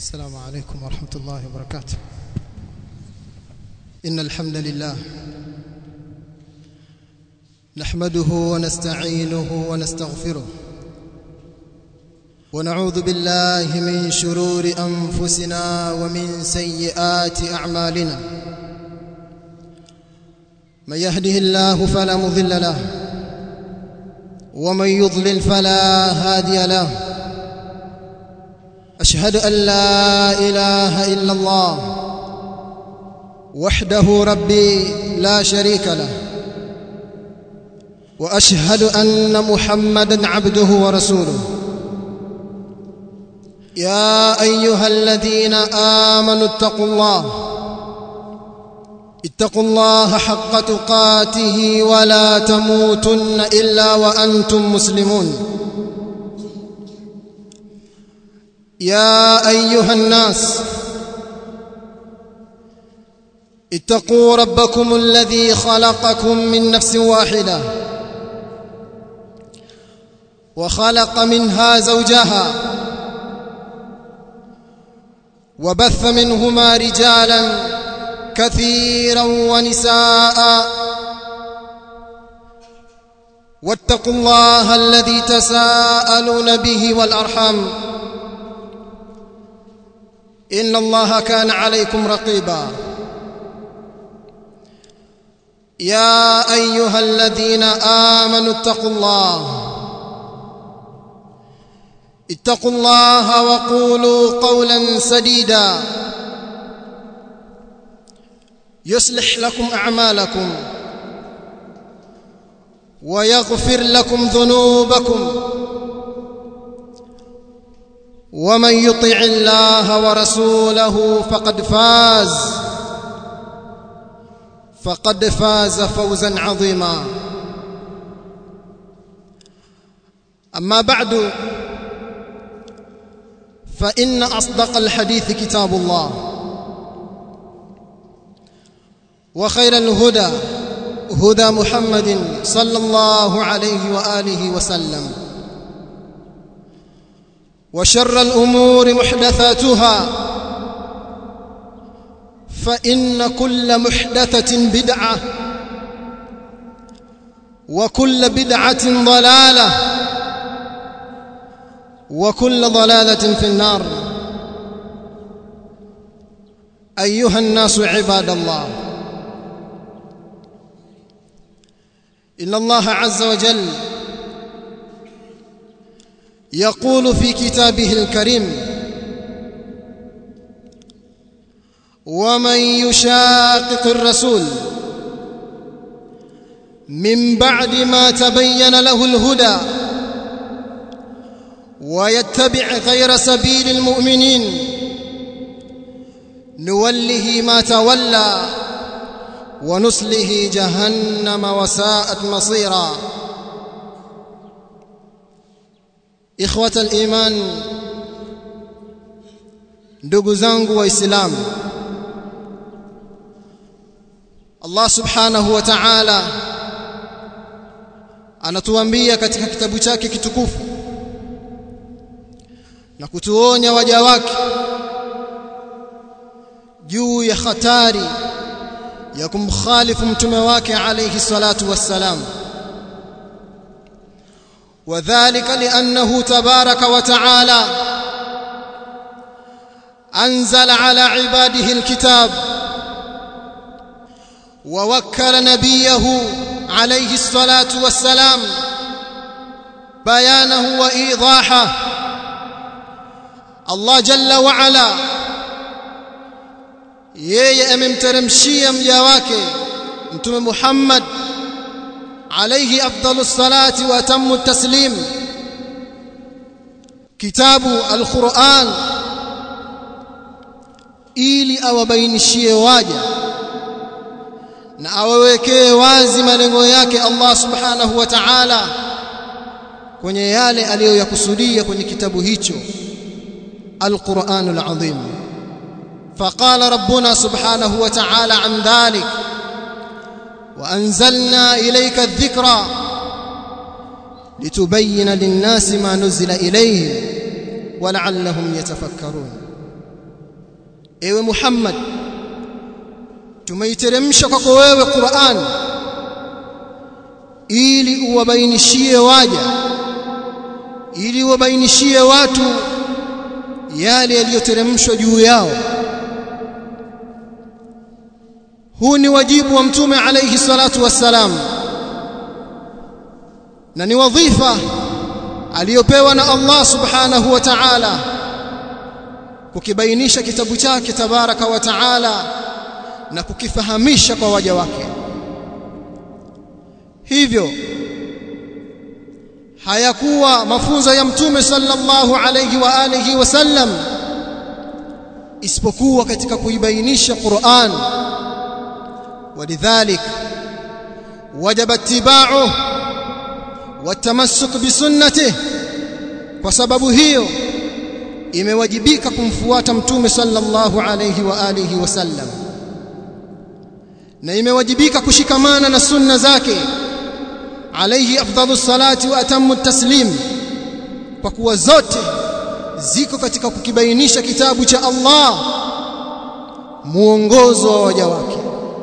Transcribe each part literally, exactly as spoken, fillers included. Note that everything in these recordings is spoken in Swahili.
السلام عليكم ورحمة الله وبركاته. إن الحمد لله نحمده ونستعينه ونستغفره ونعوذ بالله من شرور أنفسنا ومن سيئات أعمالنا. من يهده الله فلا مضل له ومن يضلل فلا هادي له. أشهد أن لا إله إلا الله وحده ربي لا شريك له، وأشهد أن محمدًا عبده ورسوله. يا أيها الذين آمنوا اتقوا الله اتقوا الله حق تقاته ولا تموتن إلا وأنتم مسلمون. يا أيها الناس اتقوا ربكم الذي خلقكم من نفس واحدة وخلق منها زوجها وبث منهما رجالا كثيرا ونساء، واتقوا الله الذي تساءلون به والأرحام إن الله كان عليكم رقيبا. يا أيها الذين آمنوا اتقوا الله اتقوا الله وقولوا قولا سديدا يصلح لكم أعمالكم ويغفر لكم ذنوبكم، ومن يطع الله ورسوله فقد فاز فقد فاز فوزا عظيما. أما بعد، فإن أصدق الحديث كتاب الله، وخير الهدى هدى محمد صلى الله عليه وآله وسلم، وشر الأمور محدثاتها، فإن كل محدثة بدعة وكل بدعة ضلالة وكل ضلالة في النار. أيها الناس عباد الله، إن الله عز وجل يقول في كتابه الكريم: ومن يشاقق الرسول من بعد ما تبين له الهدى ويتبع غير سبيل المؤمنين نوله ما تولى ونصله جهنم وساءت مصيرا. إخوة الإيمان، ndugu zangu waislamu, Allah subhanahu wa ta'ala anatuambia katika kitabu chake kitukufu na kutuonya waja wake juu ya hatari ya kumkhalifu mtume wake alayhi salatu wassalam. وذلك لأنه تبارك وتعالى أنزل على عباده الكتاب ووكل نبيه عليه الصلاة والسلام بيانه وإيضاحه. الله جل وعلا yeye amemteremshia mja wake mtume Muhammad alayhi afdalus salati wa atammu taslim kitabu al-Qur'an ili awabainishie waja na awawekee wazi malengo yake Allah subhanahu wa ta'ala kwenye yale aliyoyakusudia kwenye kitabu hicho al-Qur'anul azim. فقال ربنا سبحانه وتعالى عن ذلك: وأنزلنا إليك الذكرى لتبين للناس ما نزل إليهم ولعلهم يتفكرون. ewe Muhammad tumeiteremsha kwako wewe Qur'an ili uwabainishie waja ili uwabainishie watu yale yaliyoteremshwa juu yao. Huu ni wajibu wa mtume alayhi salatu wassalam na ni wadhifa aliyopewa na Allah subhanahu wa ta'ala kukibainisha kitabu chake tabaraka wa ta'ala na kukifahamisha kwa waja wake. Hivyo hayakuwa mafunzo ya mtume sallallahu alayhi wa alihi wasallam isipokuwa katika kuibainisha Qur'an. ولذلك وجب اتباعه والتمسك بسنته. kwa sababu hiyo imewajibika kumfuata mtume sallallahu alayhi wa alihi wasallam na imewajibika kushikamana na sunna zake alayhi afdalus salati wa atammu taslim, kwa kuwa zote ziko katika kukibainisha kitabu cha Allah, muongozo wa waja wake.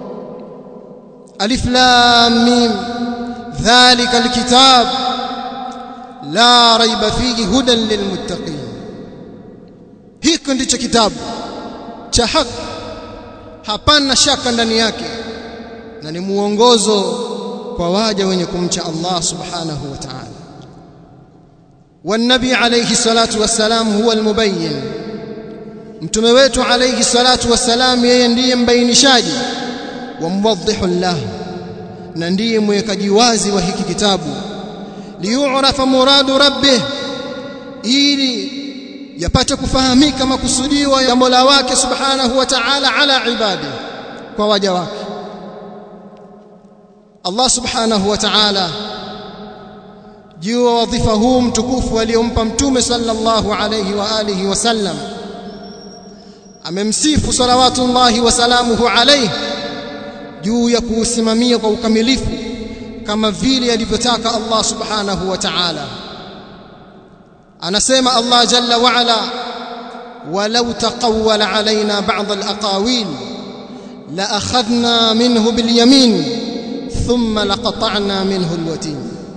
alif lam mim dhalika alkitab la raiba fihi hudan lilmuttaqin. Hiki ndicho kitabu cha haki, hapana shaka ndani yake, na ni muongozo kwa waja wenye kumcha Allah subhanahu wa ta'ala. والنبي عليه الصلاه والسلام هو المبين. mtume wetu alayhi salatu wassalam yeye ndiye mbainishaji wa muwaddihul lah, na ndiye mwekaji wazi wa hiki kitabu. liyu'rafa muradu rabbih, ili yapate kufahamika makusudio ya Mola wake subhanahu wa ta'ala ala ibadi, kwa waja wake. Allah subhanahu wa ta'ala juu ya wadhifa huu mtukufu aliyompa mtume sallallahu alayhi wa alihi wasallam amemsifu salawatullahi wa salamuhu alayhi juu ya kuusimamia kwa ukamilifu kama vile alivyotaka Allah subhanahu wa ta'ala. anasema Allah jalla wa ala, walau taqawwala alaina ba'd al-aqawil la akhadna minhu bil yamin thumma laqata'na minhu al-watin.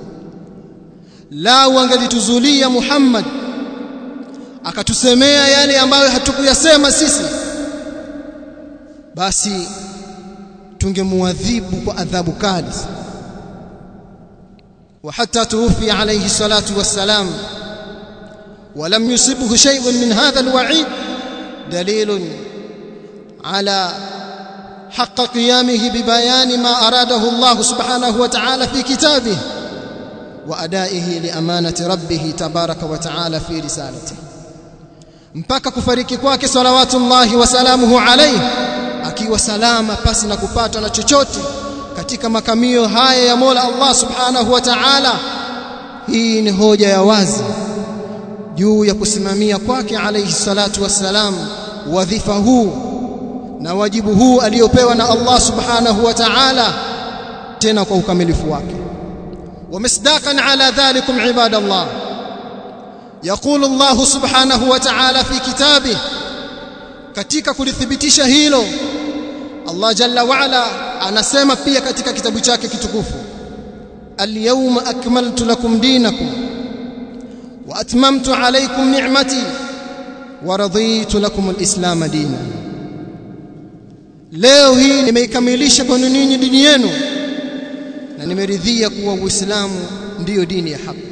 la wangalituzulia Muhammad akatusemea yale ambayo hatukuyasema sisi, basi tungemuadhibu kwa adhabu kali. wa hatta tuwfi alayhi salatu wassalam ولم يصبه شيء من هذا الوعيد دليل على حق قيامه ببيان ما أراده الله سبحانه وتعالى في كتابه وأدائه لأمانة ربه تبارك وتعالى في رسالته. mpaka kufariki kwake salawatullahi wa salamuhu alayhi akiwa salama pasi na kupata na chochote katika makamio haya ya Mola Allah subhanahu wa ta'ala. Hii ni hoja ya wazi juu ya kusimamia kwake alayhi salatu wassalam wadhifa huu na wajibu huu aliopewa na Allah subhanahu wa ta'ala, tena kwa ukamilifu wake. ومصداقا على ذلكم عباد الله يقول الله سبحانه وتعالى في كتابه, katika kulithibitisha hilo Allah jalla wa ala anasema pia katika kitabu chake kitukufu, al-yawma akmaltu lakum dinakum wa atmamtu alaykum ni'mati wa raditu lakum al-islam dinan. leo hii nimeikamilisha kwa ninyi dini yenu na nimeridhia kuwa Uislamu ndiyo dini ya haki.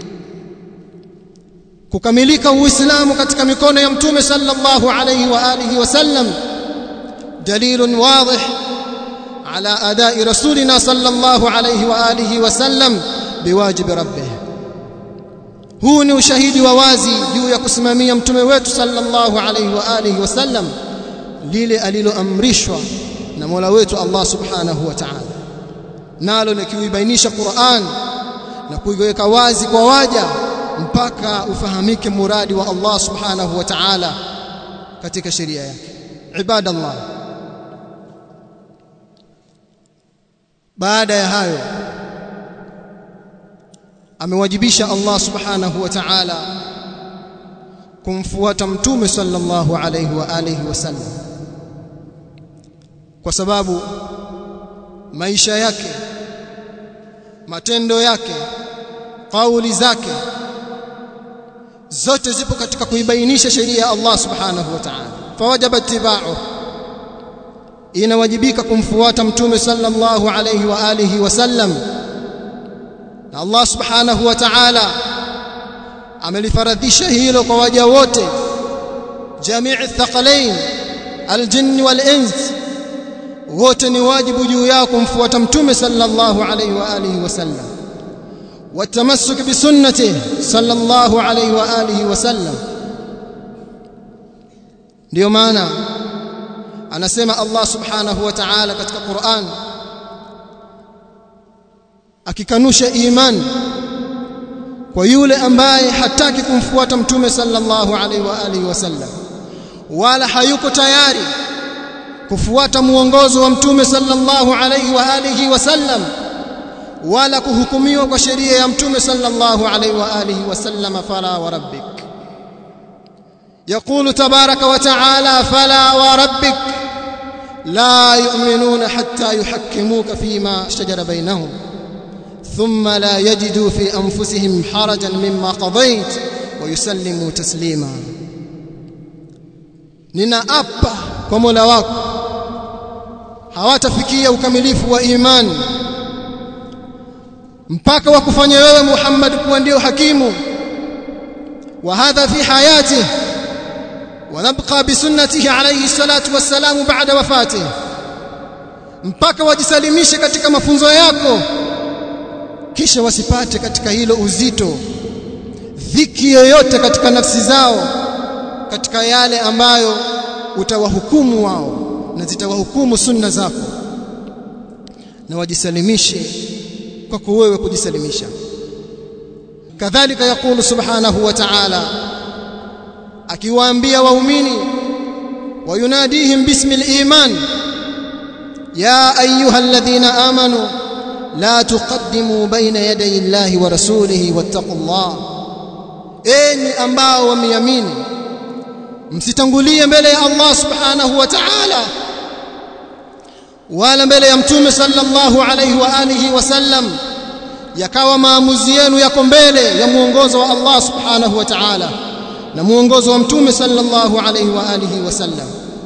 kukamilika Uislamu katika mikono ya mtume sallallahu alayhi wa alihi wasallam dalilun wadih ala adai rasulina sallallahu alayhi wa alihi wasallam biwajib rabbih. huu ni ushahidi wa wazi juu ya kusimamia mtume wetu sallallahu alayhi wa alihi wasallam lile aliloamrishwa na Mola wetu Allah subhanahu wa ta'ala, nalo ni kuibainisha Qur'an na kuiweka wazi kwa waja mpaka ufahamike muradi wa Allah subhanahu wa ta'ala katika sheria yake. Ibadallah, baada ya hayo amewajibisha Allah subhanahu wa ta'ala kumfuata mtume sallallahu alayhi wa alihi wasallam kwa sababu maisha yake, matendo yake, kauli zake zote zipo katika kuibainisha sheria ya Allah subhanahu wa ta'ala. Fawajaba ittiba'u, inawajibika kumfuata mtume sallallahu alayhi wa alihi wasallam. Na Allah subhanahu wa ta'ala amelifaradhisha hilo kwa waja wote, jamii thaqalain aljinn wal ins, wote ni wajibu juu yao kumfuata mtume sallallahu alayhi wa alihi wasallam, watamassuk bi sunnatihi sallallahu alayhi wa alihi wasallam. Ndio maana anasema Allah subhanahu wa ta'ala katika Qur'an akikanusha imani kwa yule ambaye hataki kumfuata mtume sallallahu alayhi wa alihi wasallam, wala hayuko tayari kufuata muongozo wa mtume sallallahu alayhi wa alihi wasallam, wala kuhukumiwa kwa sheria ya mtume sallallahu alayhi wa alihi wasallam. Fala wa rabbik, يقول تبارك وتعالى: فلا وربك لا يؤمنون حتى يحكموك فيما شجر بينهم ثم لا يجدوا في أنفسهم حرجا مما قضيت ويسلموا تسليما. ninaapa kwa Mola wako hawatafikia ukamilifu wa imani mpaka wakufanya wewe Muhammad kuwa ndio hakimu, wa hadha fi hayatihi wa nabqa bi sunnatihi alayhi salatu wassalamu ba'da wafatihi, mpaka wajisalimishe katika mafunzo yako, kisha wasipate katika hilo uzito, dhiki yoyote katika nafsi zao, katika yale ambayo utawahukumu wao na zitawahukumu sunna zako, na wajisalimishe kwa wewe kujisalimisha. Kadhalika yakulu subhanahu wa ta'ala akiwaambia waumini, wayunadihim bismi al-iman, ya ayyuhalladhina amanu la tuqaddimu baina yaday Allahi wa rasulihi wattaqullah, enyi ambao wameamini msitangulie mbele ya Allah subhanahu wa ta'ala wala mbele ya mtume sallallahu alayhi wa alihi wasallam, yakawa maamuzi yenu yako mbele ya muongozo wa Allah subhanahu wa ta'ala na muongozo wa mtume sallallahu alayhi wa alihi wasallam.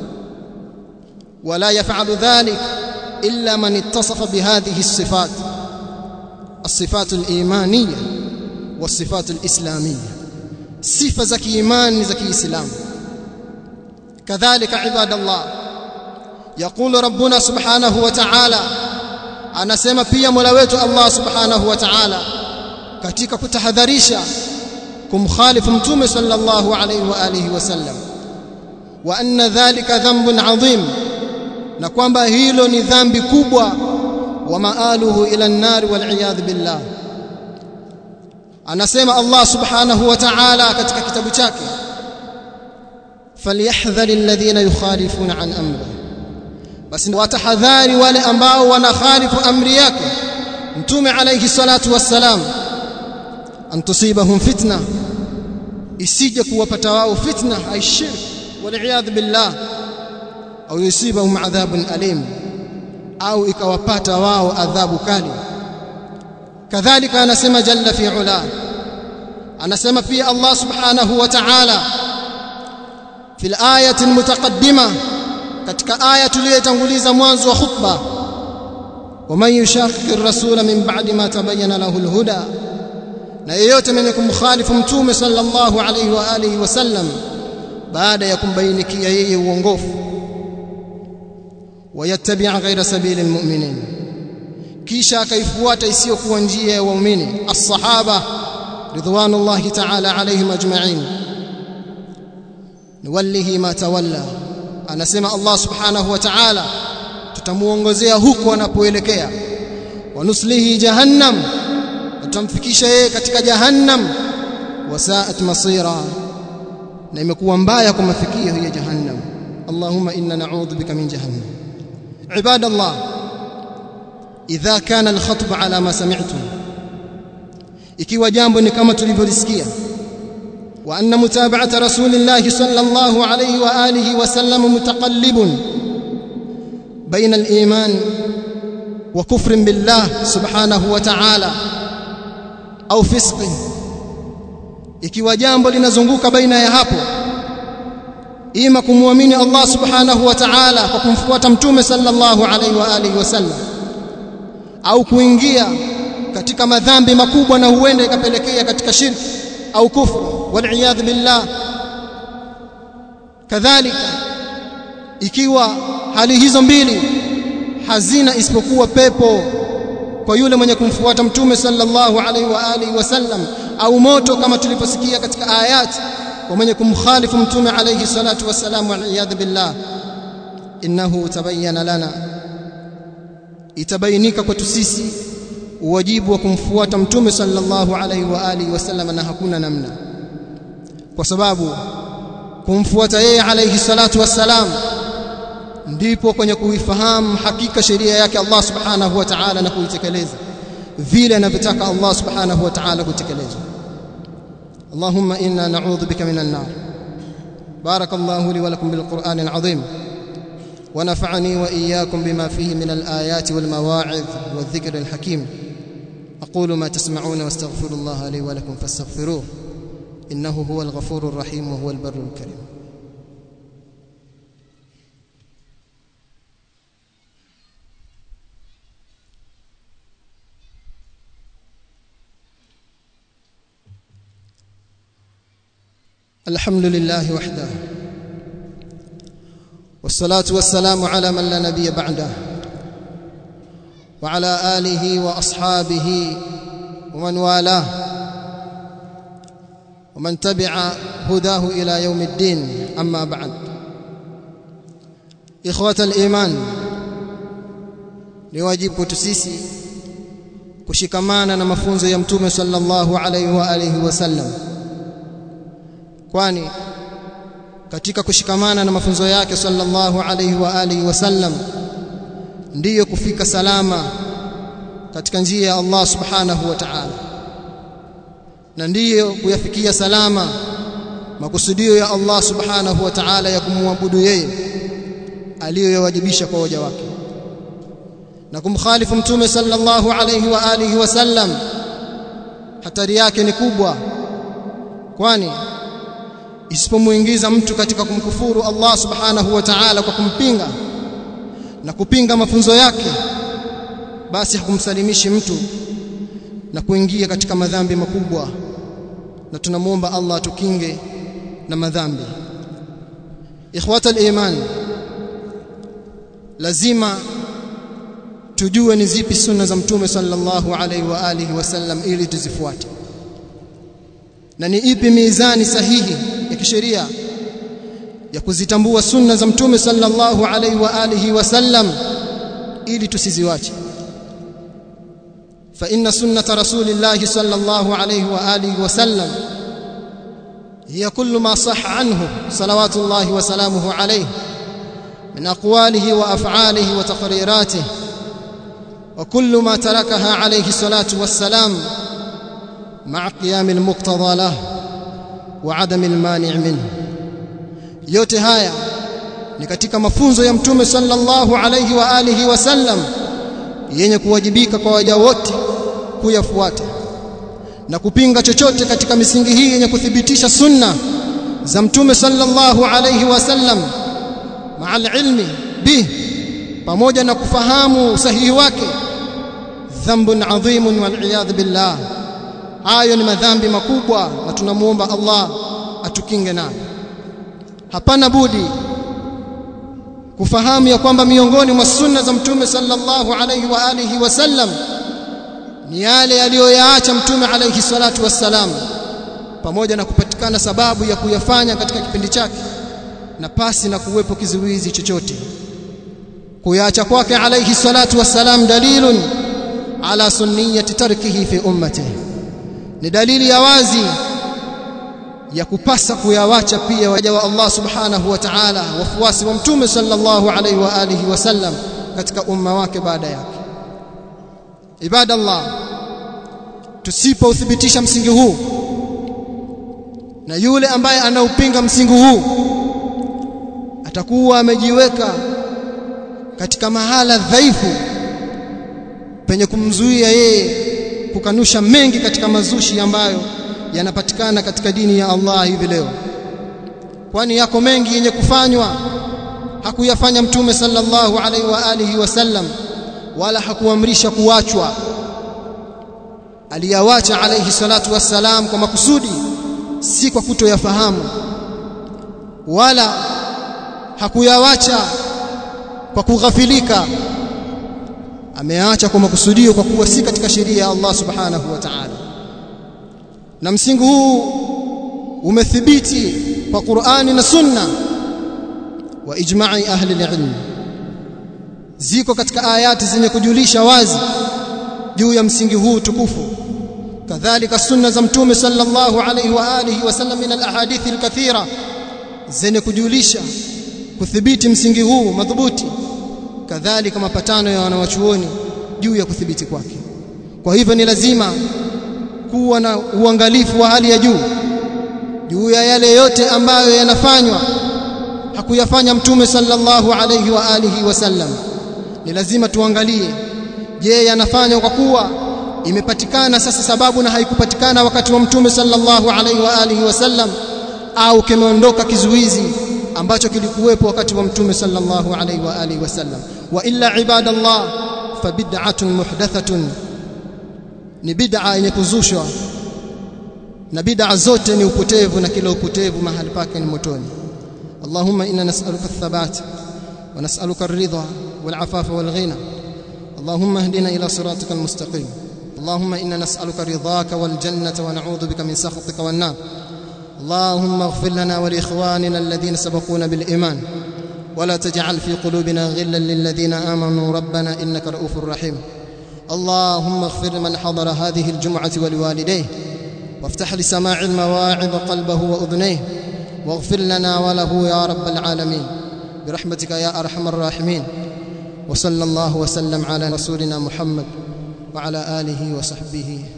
wala yaf'alu dhalik illa man ittasafa bihadhihi as-sifat as-sifat al-imaniyya was-sifat al-islamiyya, sifa za kiimani za Kiislamu. kadhalika ibadallah, yaqulu rabbuna subhanahu wa ta'ala, anasema pia Mola wetu Allah subhanahu wa ta'ala katika kutahadharisha kumkhalifu mtume sallallahu alayhi wa alihi wasallam, wa anna dhalika dhanbun adhim, na kwamba hilo ni dhambi kubwa, wa maaluhu ila an-nar wal iyad billah. Anasema Allah subhanahu wa ta'ala katika kitabu chake, falyahdhar alladhina yukhalifuna an amri, basi watahadhari wale ambao wanakhalifu amri yake mtume alayhi salatu wassalam, an tusibahum fitna, isije kuwapata wao fitna, aishirk wal iyad billah, au yusibahum adhabun alim, au ikawapata wao adhabu kali. kadhalika anasema jalla fi ula, anasema pia Allah subhanahu wa ta'ala fi al-ayati al-mutaqaddima, katika aya tuliyotanguliza mwanzo wa khutba, waman yushaqiqi ar-rasula min ba'di ma tabayyana lahu al-huda, na yeyote mwenye kumkhalifu mtume sallallahu alayhi wa alihi wasallam baada ya kumbainikia yeye uongofu, wayattabi' ghayra sabili al-mu'minin, kisha akaifuata isiyokuwa njia ya waumini, as-sahaba ridwanullahi ta'ala alayhim ajma'in, nuwallihi ma tawalla. Anasema Allah subhanahu wa ta'ala, tutamuongozea huko anapoelekea, wa nuslihi jahannam, tutamfikisha yeye katika jahannam, wasaat masira, na imekuwa mbaya kwa mafikio hiyo jahannam. Allahumma inna na'udhu bika min jahannam. ibadallah, idha kana al-khatb ala ma sami'tum, ikiwa jambo ni kama tulivyolisikia, wa anna mutaba'ata rasulillahi sallallahu alayhi wa alihi wa sallam mutaqallibun, baina al-iman wa kufrin billah subhanahu wa ta'ala au fisqin, ikiwa jambo linazunguka baina ya hapo, ima kumwamini Allah subhanahu wa ta'ala kwa kumfuata mtume sallallahu alaihi wa alihi wasallam, au kuingia katika madhambi makubwa na huenda ikapelekea katika shirki au kufru wal iyad billah. Kadhalika ikiwa hali hizo mbili hazina isipokuwa pepo kwa yule mwenye kumfuata mtume sallallahu alaihi wa alihi wasallam, au moto kama tuliposikia katika ayati kwa mwenye kumkhalifu mtume alayhi salatu wassalam wal iyad billah, innahu tabayyana lana, itabainika kwetu sisi wajibu wa kumfuata mtume sallallahu alayhi wa alihi wasallam, na hakuna namna, kwa sababu kumfuata yeye alayhi salatu wassalam ndipo kwenye kuifahamu hakika sheria yake Allah subhanahu wa ta'ala na kuitekeleza vile anavyotaka Allah subhanahu wa ta'ala kutekeleza. اللهم إنا نعوذ بك من النار. بارك الله لي ولكم بالقرآن العظيم، ونفعني وإياكم بما فيه من الآيات والمواعظ والذكر الحكيم. أقول ما تسمعون واستغفر الله لي ولكم فاستغفروه، إنه هو الغفور الرحيم وهو البر الكريم. الحمد لله وحده، والصلاة والسلام على من لا نبي بعده، وعلى آله وأصحابه ومن والاه ومن تبع هداه إلى يوم الدين. أما بعد، إخوة الإيمان، ni wajibu kwetu sisi kushikamana na mafunzo ya mtume sallallahu alayhi wa alihi wasallam, kwani katika kushikamana na mafunzo yake sallallahu alayhi wa alihi wasallam ndiyo kufika salama katika njia ya Allah subhanahu wa ta'ala, na ndiyo kuyafikia salama makusudio ya Allah subhanahu wa ta'ala ya kumwabudu yeye aliyowajibisha kwa waja wake. Na kumkhalifu mtume sallallahu alayhi wa alihi wasallam hatari yake ni kubwa, kwani isipomuingiza mtu katika kumkufuru Allah subhanahu wa ta'ala kwa kumpinga na kupinga mafunzo yake, basi hakumsalimishi mtu na kuingia katika madhambi makubwa, na tunamuomba Allah atukinge na madhambi. Ikhwata al-iman, lazima tujue ni zipi sunna za mtume sallallahu alaihi wa alihi wasallam ili tuzifuate, na ni ipi mizani sahihi ya kisheria ya kuzitambua sunna za mtume sallallahu alaihi wa alihi wasallam ili tusiziwache. fa inna sunnata rasulillahi sallallahu alaihi wa alihi wasallam hiya kullu ma sahha anhu salawatullahi wa salamuhu alayhi min aqwalihi wa af'alihi wa taqriratihi, wa kullu ma tarakaha alayhi salatu wassalam ma'a qiyam al-muqtada lahu wa 'adam al-mani' minhu. Yote haya ni katika mafunzo ya mtume sallallahu alayhi wa alihi wasallam yenye kuwajibika kwa waja wote kuyafuata na kupinga chochote katika misingi hii yenye kuthibitisha sunna za mtume sallallahu alayhi wasallam ma'al ilmi bih, pamoja na kufahamu usahihi wake, dhambun adhimun wal iyad billah. Hayo ni madhambi makubwa na tunamuomba Allah atukinge nayo. Hapana budi kufahamu ya kwamba miongoni mwa sunna za mtume sallallahu alayhi wa alihi wasallam ni yale aliyoyaacha mtume alayhi salatu wassalam, pamoja na kupatikana sababu ya kuyafanya katika kipindi chake na pasi na kuwepo kizuizi chochote. Kuyaacha kwake alayhi salatu wassalam dalilun ala sunniyati tarkihi fi ummatihi, ni dalili ya wazi ya kupasa kuyawacha pia waja wa Allah subhanahu wa ta'ala, wafuasi wa mtume sallallahu alayhi wa alihi wasallam katika umma wake baada yake. Ibadallah, tusipouthibitisha msingi huu, na yule ambaye anaupinga msingi huu atakuwa amejiweka katika mahala dhaifu penye kumzuia yeye kukanusha mengi katika mazushi ambayo yanapatikana katika dini ya Allah hivi leo. Kwani yako mengi yenye kufanywa hakuyafanya Mtume sallallahu alaihi wa alihi wasallam, wala hakuamrisha kuachwa. Aliyawacha alayhi salatu wassalam kwa makusudi, si kwa kutoyafahamu, wala hakuyawacha kwa kughafilika. Ameacha kwa makusudio kwa kuwa si katika sheria ya Allah subhanahu wa ta'ala. Na msingi huu umethibiti kwa Qur'ani na Sunna wa ijma'i ahli al-ilm. Ziko katika ayati zenye kujulisha wazi juu ya msingi huu tukufu. Kadhalika sunna za Mtume sallallahu alayhi wa alihi wasallam min al-ahadith al-kathira zenye kujulisha kuthibiti msingi huu madhubuti. Kadhalika mapatano ya wanawachuoni juu ya kuthibiti kwake. Kwa hivyo ni lazima kuwa na uangalifu wa hali ya juu juu ya yale yote ambayo yanafanywa hakuyafanya Mtume sallallahu alayhi wa alihi wasallam. Ni lazima tuangalie, je, yanafanywa kwa kuwa imepatikana sasa sababu na haikupatikana wakati wa Mtume sallallahu alayhi wa alihi wasallam, au kimeondoka kizuizi ambacho kilikuwepo wakati wa Mtume sallallahu alayhi wa alihi wasallam. Wa illa ibadallah fa bid'atun muhdathatun, ni bid'a yenye kuzushwa, na bid'a zote ni upotevu, na kila upotevu mahali pake ni motoni. Allahumma inna nas'aluka ath-thabat wa nas'aluka ar-ridha wal 'afafa wal ghina. Allahumma ihdina ila siratika al-mustaqim. Allahumma inna nas'aluka ridhaka wal jannata wa na'udhu bika min sakhatika wan nar. اللهم اغفر لنا ولإخواننا الذين سبقونا بالإيمان ولا تجعل في قلوبنا غلا للذين آمنوا ربنا إنك رؤوف رحيم. اللهم اغفر لمن حضر هذه الجمعة ولوالديه، وافتح لسماع المواعظ قلبه وأذنيه، واغفر لنا وله يا رب العالمين برحمتك يا أرحم الراحمين. وصلى الله وسلم على رسولنا محمد وعلى آله وصحبه